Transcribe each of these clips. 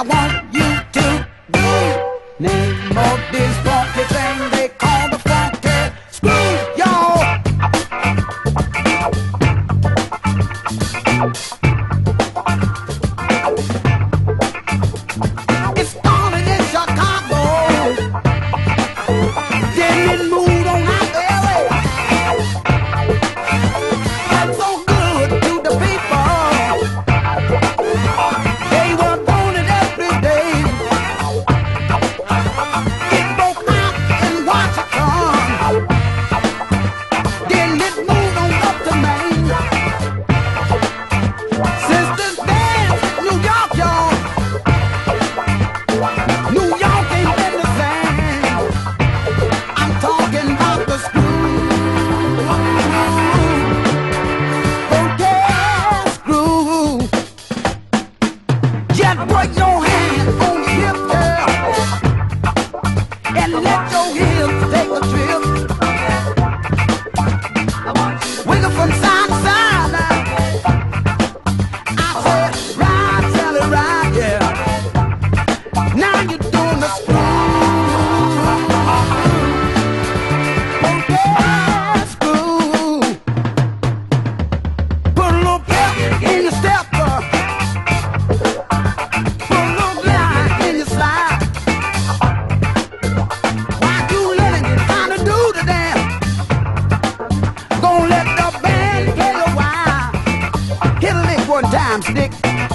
want you to do. Name of this funky thing they call the funky screw, y'all. It started in Chicago, then it moved on out to LA. That's so good to the people. They were doing it every day. It broke out in Washington, then it moved on up to Maine. Sisters dance in New York, y'all. New York ain't been the same. I'm talking about the screw. Funky screw. Just put your hand on your hip, girl, and let your hips take a trip. Wiggle from side to side now. I said, ride, Sally, ride, yeah. Now you're doing the screw. Funky screw. Put a little pep in your step, put a little glide in your slide. Why you letting it kinda do the dance? Gonna let the band play a while. Hit a lick one time, stick.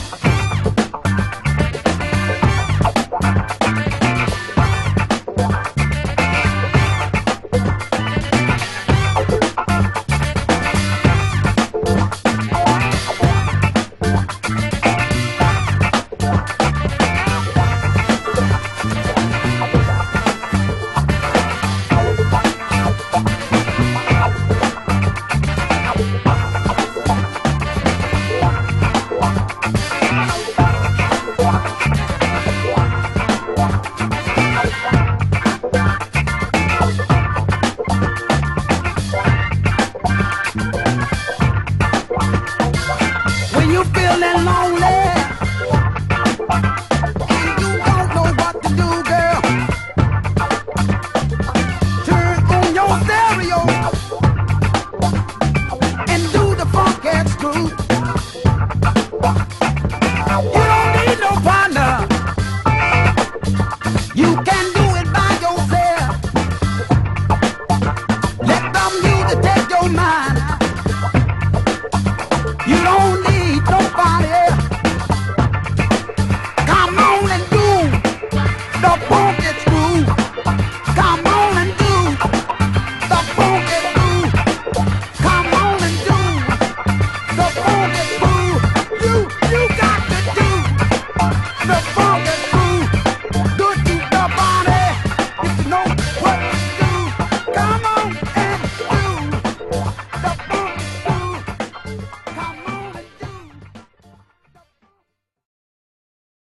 When you feeling lonely and you don't know what to do, girl, turn on your stereo and do the funky screw. You don't need no